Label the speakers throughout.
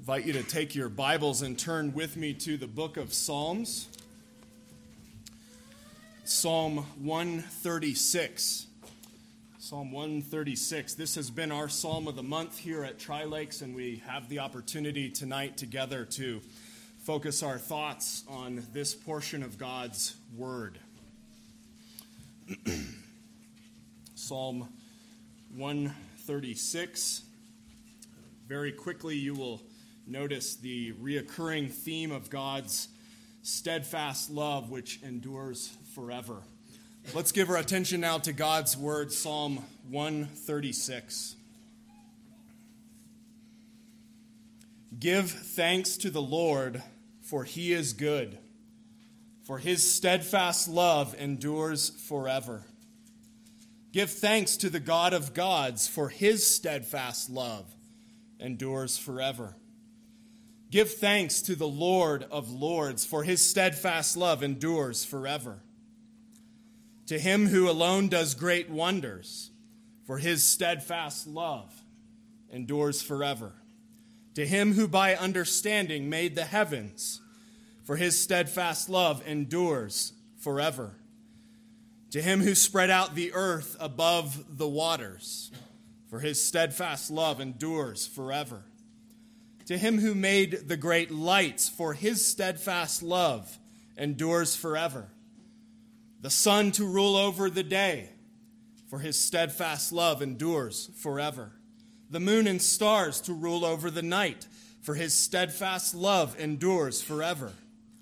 Speaker 1: invite you to take your Bibles and turn with me to the book of Psalms. Psalm 136. Psalm 136. This has been our Psalm of the month here at Tri-Lakes, and we have the opportunity tonight together to focus our thoughts on this portion of God's Word. Psalm 136. Very quickly, you will notice the reoccurring theme of God's steadfast love, which endures forever. Let's give our attention now to God's Word, Psalm 136. Give thanks to the Lord, for he is good, for his steadfast love endures forever. Give thanks to the God of gods, for his steadfast love endures forever. Give thanks to the Lord of lords, for his steadfast love endures forever. To him who alone does great wonders, for his steadfast love endures forever. To him who by understanding made the heavens, for his steadfast love endures forever. To him who spread out the earth above the waters, for his steadfast love endures forever. To him who made the great lights, for his steadfast love endures forever. The sun to rule over the day, for his steadfast love endures forever. The moon and stars to rule over the night, for his steadfast love endures forever.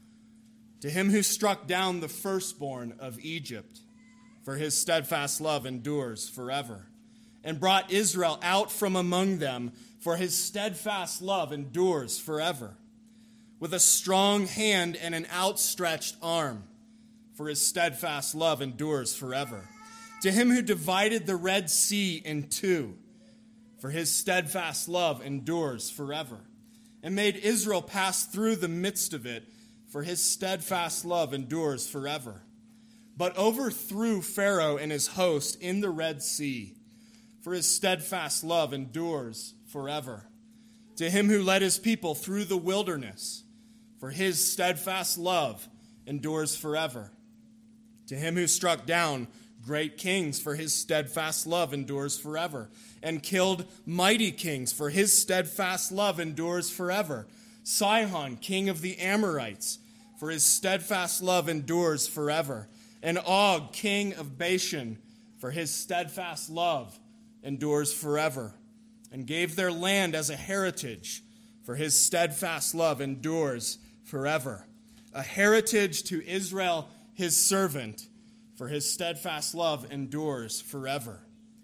Speaker 1: To him who struck down the firstborn of Egypt, for his steadfast love endures forever, and brought Israel out from among them, for his steadfast love endures forever. With a strong hand and an outstretched arm, for his steadfast love endures forever. To him who divided the Red Sea in two, for his steadfast love endures forever, and made Israel pass through the midst of it, for his steadfast love endures forever. But overthrew Pharaoh and his host in the Red Sea, for his steadfast love endures forever. To him who led his people through the wilderness, for his steadfast love endures forever. To him who struck down great kings, for his steadfast love endures forever, and killed mighty kings, for his steadfast love endures forever. Sihon, king of the Amorites, for his steadfast love endures forever. And Og, king of Bashan, for his steadfast love endures forever. And gave their land as a heritage, for his steadfast love endures forever. A heritage to Israel, his servant, for his steadfast love endures forever.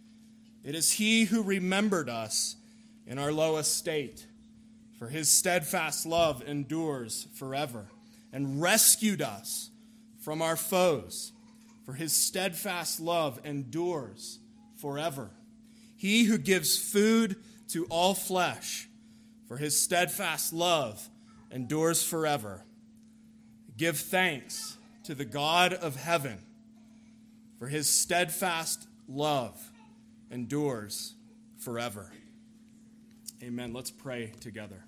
Speaker 1: It is he who remembered us in our low estate, for his steadfast love endures forever, and rescued us from our foes, for his steadfast love endures forever. He who gives food to all flesh, for his steadfast love endures forever. Give thanks to the God of heaven, for his steadfast love endures forever. Amen. Let's pray together.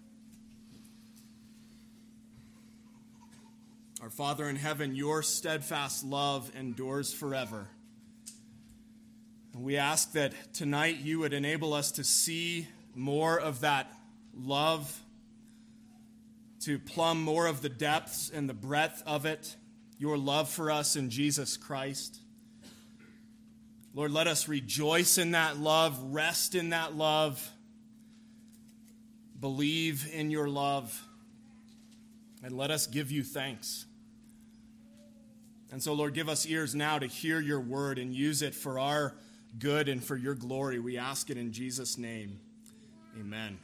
Speaker 1: Our Father in heaven, your steadfast love endures forever. And we ask that tonight you would enable us to see more of that love, to plumb more of the depths and the breadth of it, your love for us in Jesus Christ. Lord, let us rejoice in that love, rest in that love, believe in your love, and let us give you thanks. And so, Lord, give us ears now to hear your word and use it for our good and for your glory. We ask it in Jesus' name. Amen.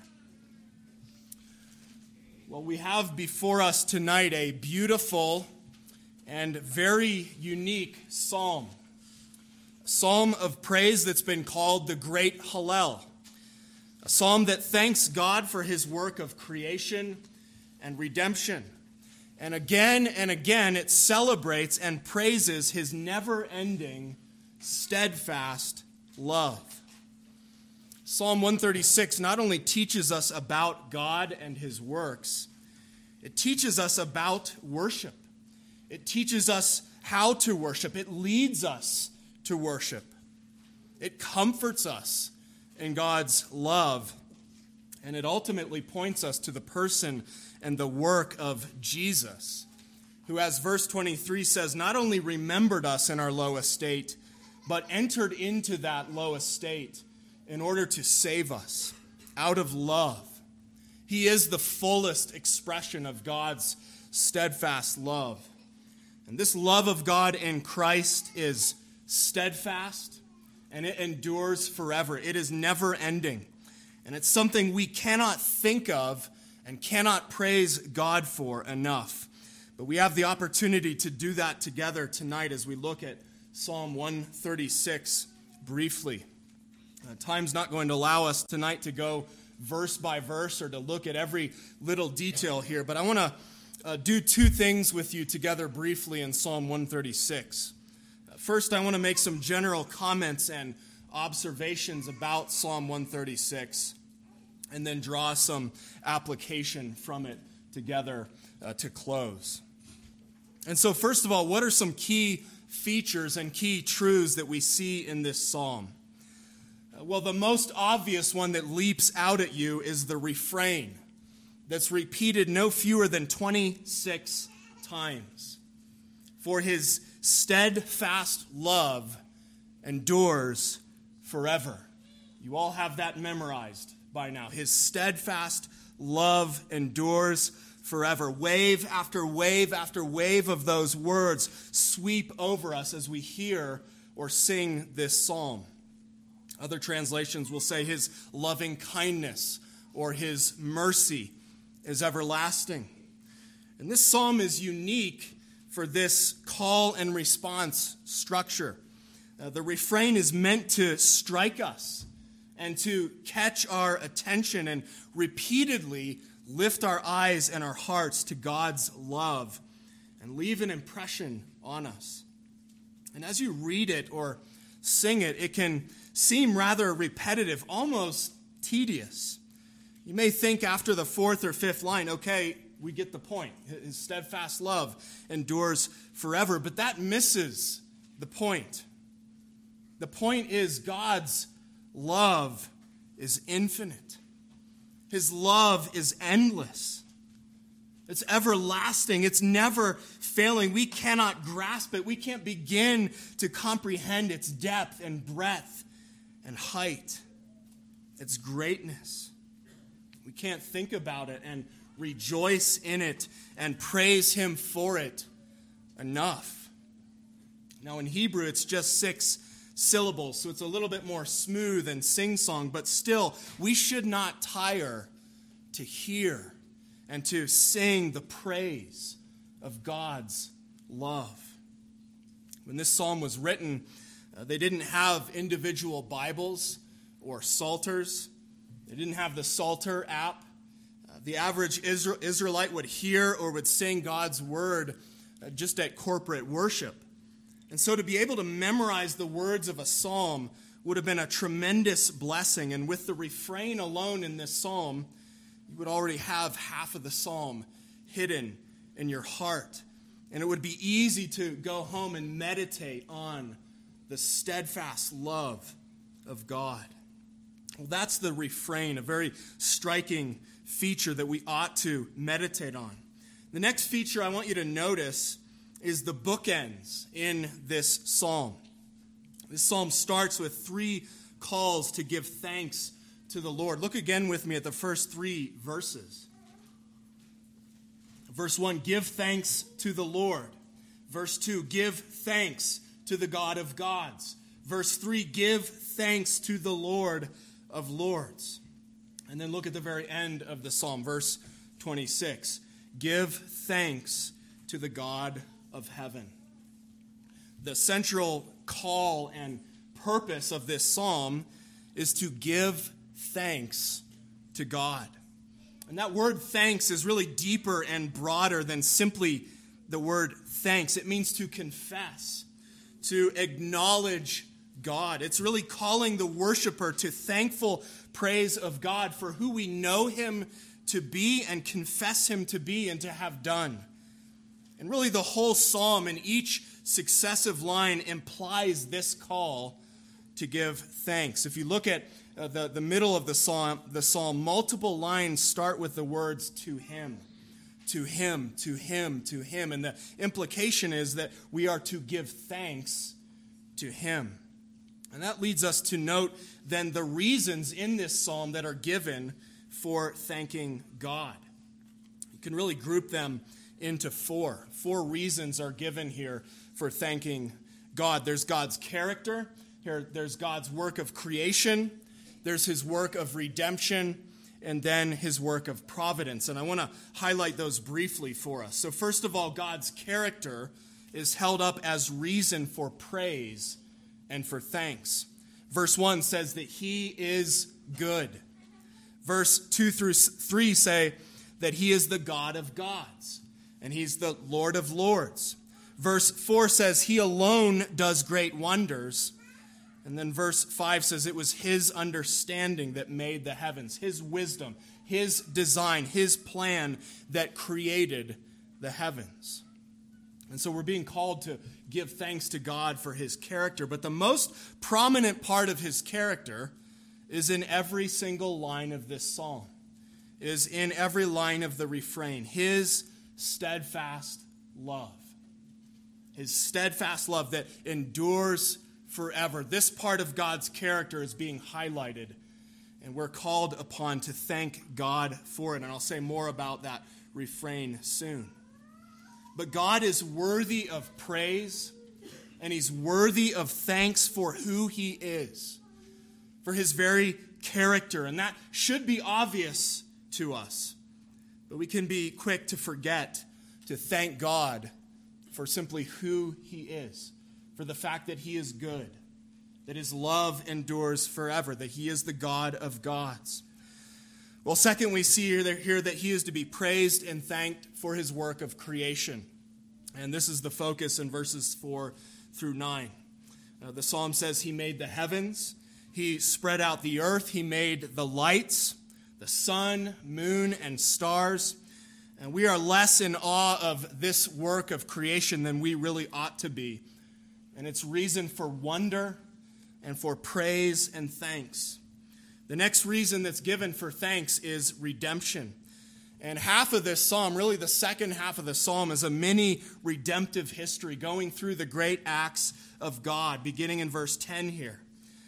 Speaker 1: Well, we have before us tonight a beautiful and very unique psalm. A psalm of praise that's been called the Great Hallel. A psalm that thanks God for his work of creation and redemption. And again, it celebrates and praises his never-ending, steadfast love. Psalm 136 not only teaches us about God and his works, it teaches us about worship. It teaches us how to worship. It leads us to worship. It comforts us in God's love. And it ultimately points us to the person and the work of Jesus, who, as verse 23 says, not only remembered us in our low estate, but entered into that low estate in order to save us out of love. He is the fullest expression of God's steadfast love. And this love of God in Christ is steadfast, and it endures forever. It is never ending. And it's something we cannot think of and cannot praise God for enough. But we have the opportunity to do that together tonight as we look at Psalm 136 briefly. Time's not going to allow us tonight to go verse by verse or to look at every little detail here, but I want to do two things with you together briefly in Psalm 136. First, I want to make some general comments and observations about Psalm 136, and then draw some application from it together to close. And so, first of all, what are some key features and key truths that we see in this psalm? Well, the most obvious one that leaps out at you is the refrain that's repeated no fewer than 26 times. For his steadfast love endures forever. You all have that memorized by now. His steadfast love endures forever. Wave after wave after wave of those words sweep over us as we hear or sing this psalm. Other translations will say his loving kindness or his mercy is everlasting. And this psalm is unique for this call and response structure. The refrain is meant to strike us and to catch our attention and repeatedly lift our eyes and our hearts to God's love and leave an impression on us. And as you read it or sing it, it can seem rather repetitive, almost tedious. You may think after the fourth or fifth line, okay, we get the point. His steadfast love endures forever, but that misses the point. The point is God's love is infinite. His love is endless. It's everlasting. It's never failing. We cannot grasp it. We can't begin to comprehend its depth and breadth and height, its greatness. We can't think about it and rejoice in it and praise him for it enough. Now in Hebrew, it's just 6 syllables, so it's a little bit more smooth and sing-song, but still, we should not tire to hear and to sing the praise of God's love. When this psalm was written, they didn't have individual Bibles or psalters. They didn't have the Psalter app. The average Israelite would hear or would sing God's word just at corporate worship. And so to be able to memorize the words of a psalm would have been a tremendous blessing. And with the refrain alone in this psalm, you would already have half of the psalm hidden in your heart. And it would be easy to go home and meditate on the steadfast love of God. Well, that's the refrain, a very striking feature that we ought to meditate on. The next feature I want you to notice is the bookends in this psalm. This psalm starts with 3 calls to give thanks to the Lord. Look again with me at the first 3 verses. Verse 1, give thanks to the Lord. Verse 2, give thanks to the God of gods. Verse 3, give thanks to the Lord of lords. And then look at the very end of the psalm, verse 26. Give thanks to the God of heaven. The central call and purpose of this psalm is to give thanks to God. And that word thanks is really deeper and broader than simply the word thanks. It means to confess, to acknowledge God. It's really calling the worshiper to thankful praise of God for who we know him to be and confess him to be and to have done. And really the whole psalm and each successive line implies this call to give thanks. If you look at the middle of the psalm, multiple lines start with the words to him, to him, to him, to him. And the implication is that we are to give thanks to him. And that leads us to note then the reasons in this psalm that are given for thanking God. You can really group them into four. Four reasons are given here for thanking God. There's God's character. Here, there's God's work of creation. There's his work of redemption. And then his work of providence. And I want to highlight those briefly for us. So first of all, God's character is held up as reason for praise and for thanks. Verse 1 says that he is good. Verse 2 through 3 say that he is the God of gods, and he's the Lord of lords. Verse 4 says he alone does great wonders. And then verse 5 says it was his understanding that made the heavens, his wisdom, his design, his plan that created the heavens. And so we're being called to give thanks to God for his character. But the most prominent part of his character is in every single line of this psalm, is in every line of the refrain, his steadfast love. His steadfast love that endures forever. This part of God's character is being highlighted, and we're called upon to thank God for it. And I'll say more about that refrain soon. But God is worthy of praise, and he's worthy of thanks for who he is, for his very character. And that should be obvious to us. But we can be quick to forget to thank God for simply who he is, for the fact that he is good, that his love endures forever, that he is the God of gods. Well, second, we see here that he is to be praised and thanked for his work of creation. And this is the focus in verses 4 through 9. The psalm says he made the heavens, he spread out the earth, he made the lights, the sun, moon, and stars. And we are less in awe of this work of creation than we really ought to be. And it's reason for wonder and for praise and thanks. The next reason that's given for thanks is redemption. And half of this psalm, really the second half of the psalm, is a mini redemptive history going through the great acts of God, beginning in verse 10 here.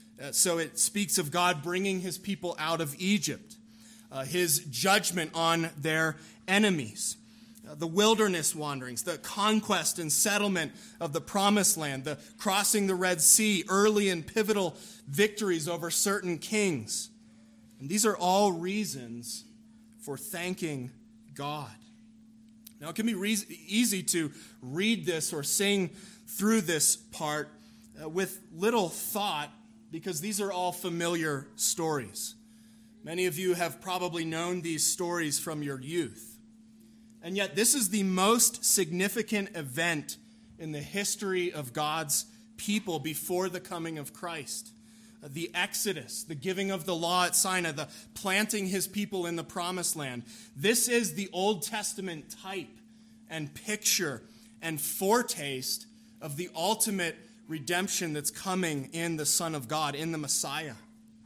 Speaker 1: So it speaks of God bringing his people out of Egypt, his judgment on their enemies, the wilderness wanderings, the conquest and settlement of the promised land, the crossing the Red Sea, early and pivotal victories over certain kings. And these are all reasons for thanking God. Now, it can be easy to read this or sing through this part with little thought because these are all familiar stories. Many of you have probably known these stories from your youth. And yet, this is the most significant event in the history of God's people before the coming of Christ. The Exodus, the giving of the law at Sinai, the planting his people in the promised land. This is the Old Testament type and picture and foretaste of the ultimate redemption that's coming in the Son of God, in the Messiah,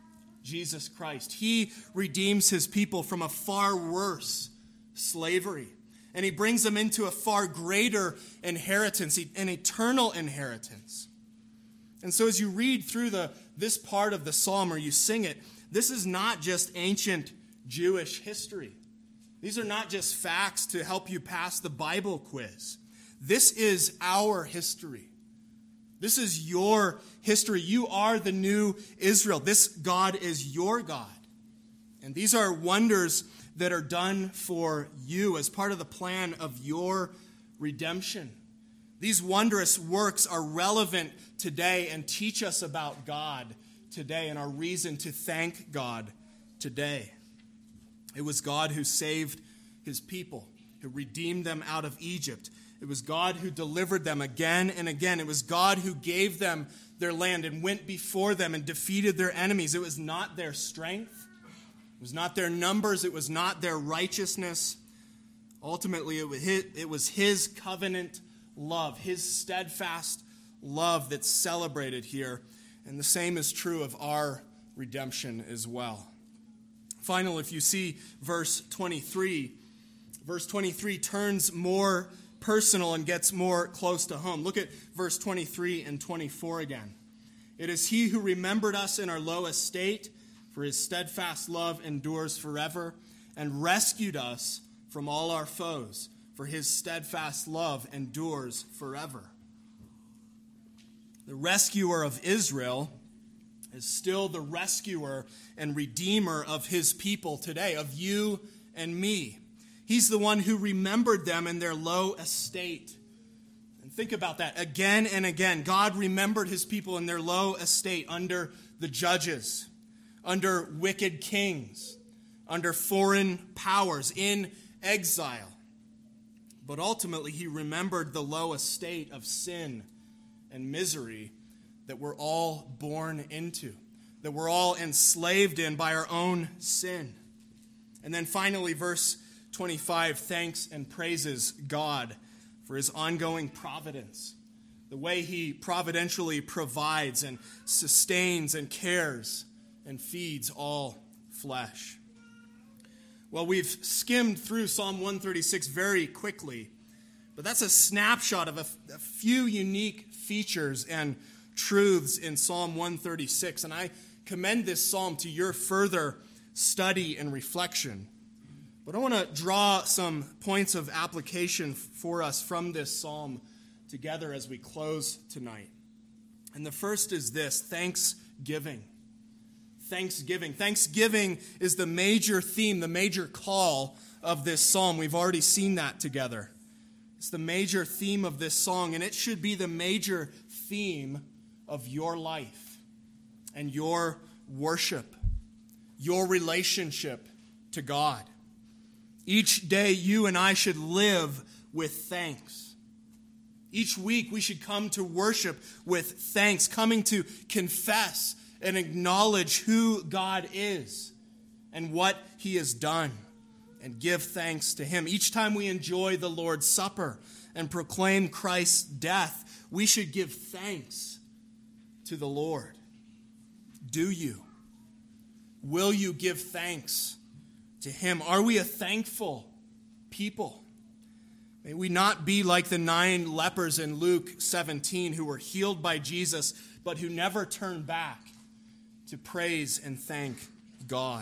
Speaker 1: Jesus Christ. He redeems his people from a far worse slavery, and he brings them into a far greater inheritance, an eternal inheritance. And so as you read through this part of the psalm or you sing it, this is not just ancient Jewish history. These are not just facts to help you pass the Bible quiz. This is our history. This is your history. You are the new Israel. This God is your God. And these are wonders that are done for you as part of the plan of your redemption. These wondrous works are relevant today and teach us about God today and our reason to thank God today. It was God who saved his people, who redeemed them out of Egypt It was God who delivered them again and again. It was God who gave them their land and went before them and defeated their enemies. It was not their strength. It was not their numbers. It was not their righteousness. Ultimately, it was his covenant love, his steadfast love that's celebrated here. And the same is true of our redemption as well. Finally, if you see verse 23 turns more personal and gets more close to home. Look at verse 23 and 24 again. It is he who remembered us in our low estate, for his steadfast love endures forever, and rescued us from all our foes, for his steadfast love endures forever. The rescuer of Israel is still the rescuer and redeemer of his people today, of you and me. He's the one who remembered them in their low estate. And think about that again and again. God remembered his people in their low estate under the judges, under wicked kings, under foreign powers, in exile. But ultimately, he remembered the low estate of sin and misery that we're all born into, that we're all enslaved in by our own sin. And then finally, verse 25 thanks and praises God for his ongoing providence, the way he providentially provides and sustains and cares and feeds all flesh. Well, we've skimmed through Psalm 136 very quickly, but that's a snapshot of a few unique features and truths in Psalm 136, and I commend this psalm to your further study and reflection. But I want to draw some points of application for us from this psalm together as we close tonight. And the first is this: thanksgiving. Thanksgiving. Thanksgiving is the major theme, the major call of this psalm. We've already seen that together. It's the major theme of this song, and it should be the major theme of your life and your worship, your relationship to God. Each day, you and I should live with thanks. Each week, we should come to worship with thanks, coming to confess and acknowledge who God is and what he has done, and give thanks to him. Each time we enjoy the Lord's Supper and proclaim Christ's death, we should give thanks to the Lord. Do you? Will you give thanks to him? Are we a thankful people? May we not be like the 9 lepers in Luke 17 who were healed by Jesus, but who never turned back to praise and thank God.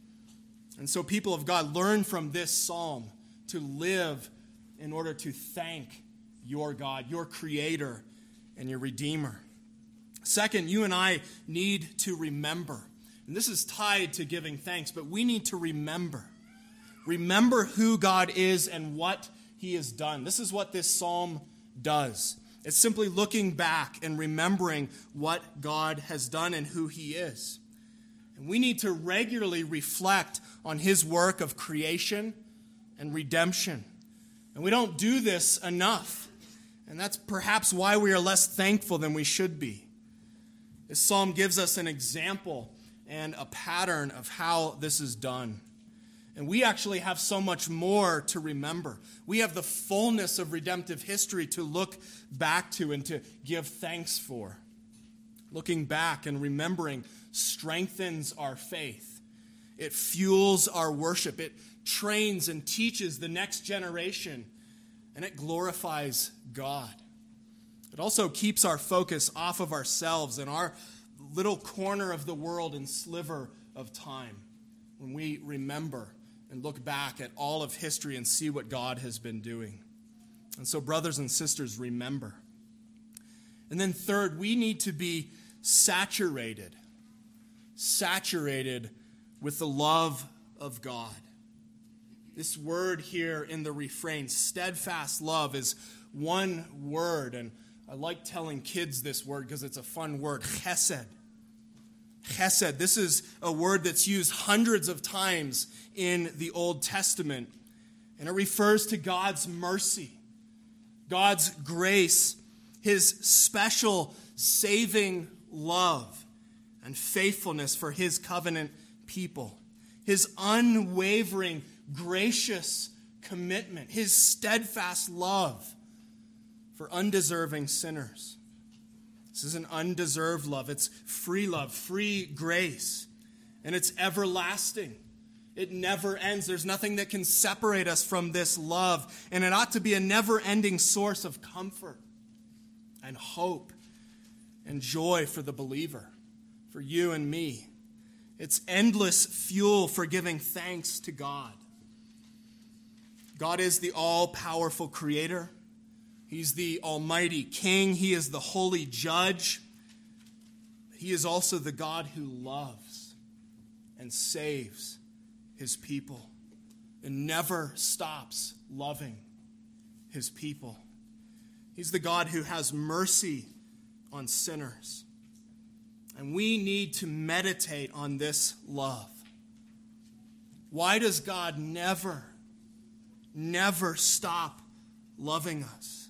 Speaker 1: And so, people of God, learn from this psalm to live in order to thank your God, your Creator, and your Redeemer. Second, you and I need to remember. And this is tied to giving thanks, but we need to remember. Remember who God is and what he has done. This is what this psalm does. It's simply looking back and remembering what God has done and who he is. And we need to regularly reflect on his work of creation and redemption. And we don't do this enough. And that's perhaps why we are less thankful than we should be. This psalm gives us an example and a pattern of how this is done. And we actually have so much more to remember. We have the fullness of redemptive history to look back to and to give thanks for. Looking back and remembering strengthens our faith. It fuels our worship. It trains and teaches the next generation. And it glorifies God. It also keeps our focus off of ourselves and our little corner of the world and sliver of time when we remember and look back at all of history and see what God has been doing. And so, brothers and sisters, remember. And then third, we need to be saturated with the love of God. This word here in the refrain, steadfast love, is one word, and I like telling kids this word because it's a fun word, chesed. Chesed. This is a word that's used hundreds of times in the Old Testament, and it refers to God's mercy, God's grace, his special saving love and faithfulness for his covenant people, his unwavering, gracious commitment, his steadfast love for undeserving sinners. This is an undeserved love. It's free love, free grace, and it's everlasting. It never ends. There's nothing that can separate us from this love, and it ought to be a never-ending source of comfort and hope and joy for the believer, for you and me. It's endless fuel for giving thanks to God. God is the all-powerful creator. He's the almighty king. He is the holy judge. He is also the God who loves and saves his people and never stops loving his people. He's the God who has mercy on sinners. And we need to meditate on this love. Why does God never stop loving us?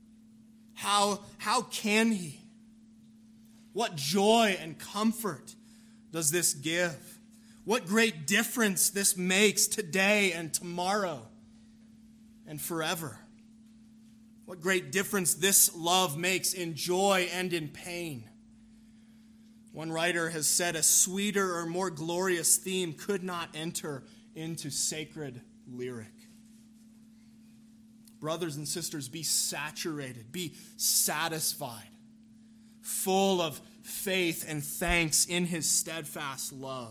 Speaker 1: How can he? What joy and comfort does this give? What great difference this makes today and tomorrow and forever. What great difference this love makes in joy and in pain. One writer has said a sweeter or more glorious theme could not enter into sacred lyric. Brothers and sisters, be saturated, be satisfied, full of faith and thanks in his steadfast love.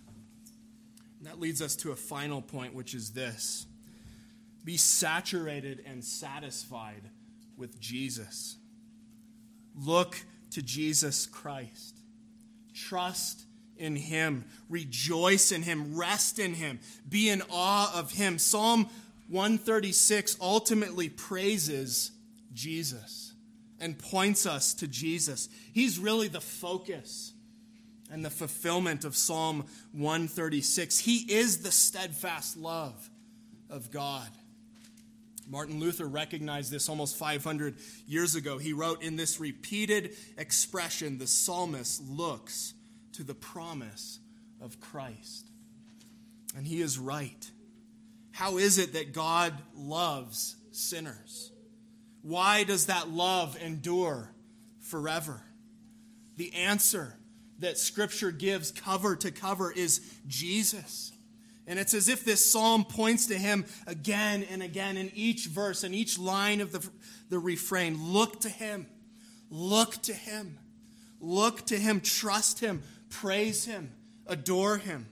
Speaker 1: And that leads us to a final point, which is this. Be saturated and satisfied with Jesus. Look to Jesus Christ. Trust in him. Rejoice in him. Rest in him. Be in awe of him. Psalm 136 ultimately praises Jesus and points us to Jesus. He's really the focus and the fulfillment of Psalm 136. He is the steadfast love of God. Martin Luther recognized this almost 500 years ago. He wrote, in this repeated expression, the psalmist looks to the promise of Christ. And he is right. How is it that God loves sinners? Why does that love endure forever? The answer that Scripture gives cover to cover is Jesus. And it's as if this psalm points to him again and again in each verse and each line of the refrain. Look to him. Look to him. Look to him. Trust him. Praise him. Adore him.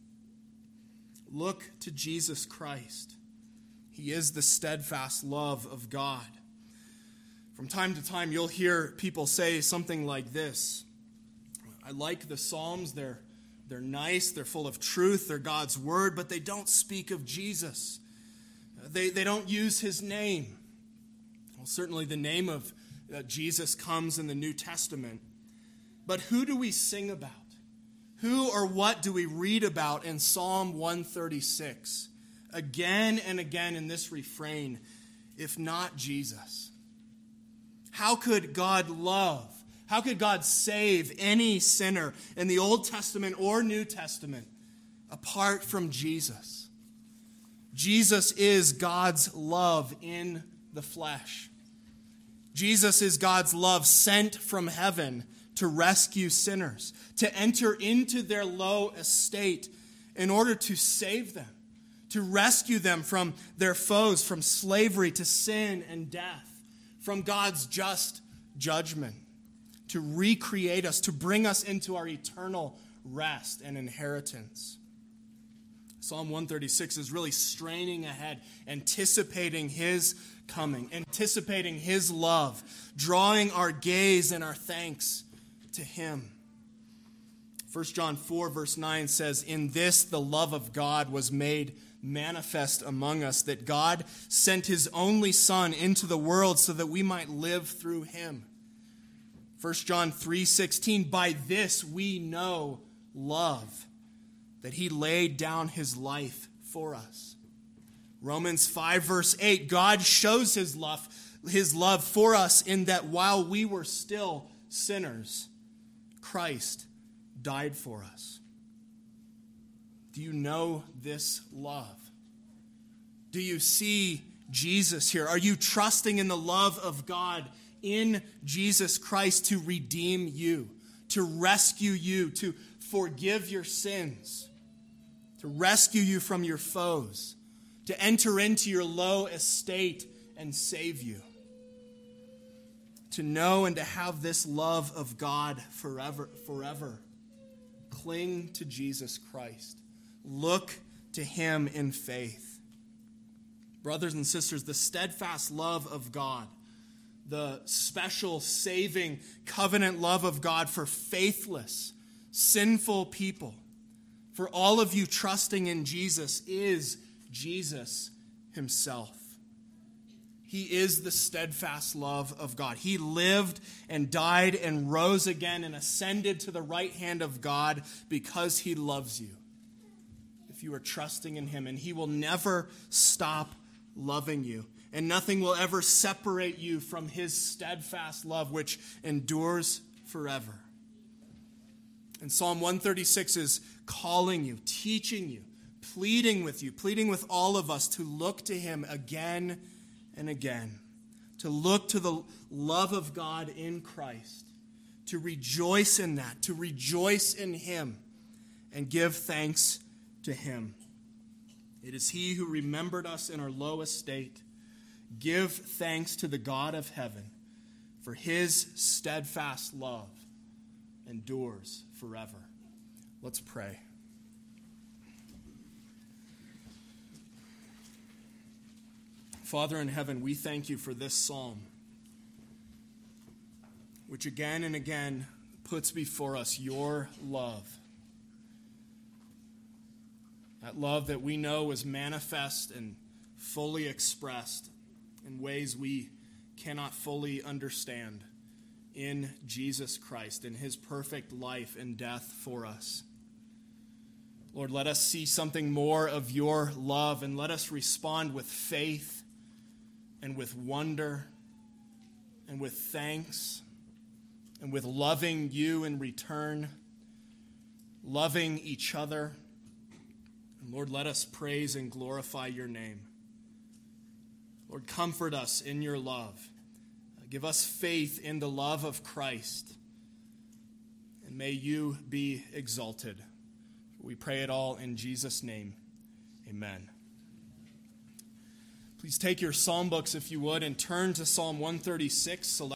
Speaker 1: Look to Jesus Christ. He is the steadfast love of God. From time to time, you'll hear people say something like this. I like the Psalms. They're nice. They're full of truth. They're God's word, but they don't speak of Jesus. They don't use his name. Well, certainly the name of Jesus comes in the New Testament. But who do we sing about? Who or what do we read about in Psalm 136? Again and again in this refrain, if not Jesus. How could God love? How could God save any sinner in the Old Testament or New Testament apart from Jesus? Jesus is God's love in the flesh. Jesus is God's love sent from heaven to rescue sinners, to enter into their low estate in order to save them, to rescue them from their foes, from slavery to sin and death, from God's just judgment, to recreate us, to bring us into our eternal rest and inheritance. Psalm 136 is really straining ahead, anticipating his coming, anticipating his love, drawing our gaze and our thanks to him. 1 John 4 verse 9 says, in this the love of God was made manifest among us, that God sent his only Son into the world so that we might live through him. 1 John 3:16, by this we know love, that he laid down his life for us. Romans 5 verse 8, God shows his love his love for us in that while we were still sinners, Christ died for us. Do you know this love? Do you see Jesus here? Are you trusting in the love of God in Jesus Christ to redeem you, to rescue you, to forgive your sins, to rescue you from your foes, to enter into your low estate and save you? To know and to have this love of God forever. Cling to Jesus Christ. Look to him in faith. Brothers and sisters, the steadfast love of God, the special saving covenant love of God for faithless, sinful people, for all of you trusting in Jesus, is Jesus himself. He is the steadfast love of God. He lived and died and rose again and ascended to the right hand of God because he loves you. If you are trusting in him, and he will never stop loving you. And nothing will ever separate you from his steadfast love, which endures forever. And Psalm 136 is calling you, teaching you, pleading with all of us to look to him again and again, to look to the love of God in Christ, to rejoice in that, to rejoice in him, and give thanks to him. It is he who remembered us in our low estate. Give thanks to the God of heaven, for his steadfast love endures forever. Let's pray. Father in heaven, we thank you for this psalm, which again and again puts before us your love. That love that we know is manifest and fully expressed in ways we cannot fully understand in Jesus Christ, in his perfect life and death for us. Lord, let us see something more of your love, and let us respond with faith and with wonder and with thanks and with loving you in return, loving each other. And Lord, let us praise and glorify your name. Lord, comfort us in your love. Give us faith in the love of Christ. And may you be exalted. We pray it all in Jesus' name. Amen. Please take your psalm books, if you would, and turn to Psalm 136.